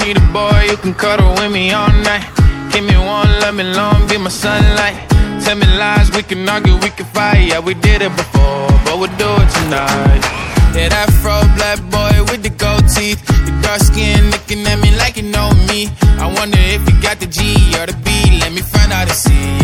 be the boy, you can cuddle with me all night. Give me one, let me long, be my sunlight. Tell me lies, we can argue, we can fight. Yeah, we did it before, but we'll do it tonight. Yeah, that fro black boy with the gold teeth, the dark skin looking at me like you know me. I wonder if you got the G or the B, let me find out and see.